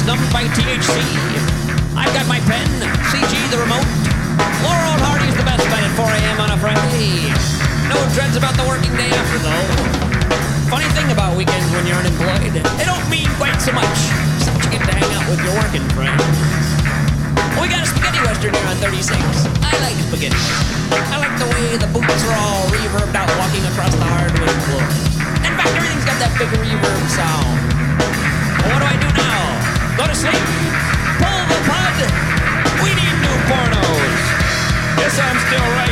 numbed by THC. I've got my pen, CG the remote. Laurel and Hardy's the best bet at 4 a.m. on a Friday. No dreads about the working day after, though. Funny thing about weekends when you're unemployed, they don't mean quite so much, except you get to hang out with your working friends. We got a spaghetti western here on 36. I like spaghetti. I like the way the boots are all reverbed out walking across the hardwood floor. In fact, everything's got that big reverb sound. Well, what do I do now? Go to sleep? Pull the plug? We need new pornos. Guess I'm still right.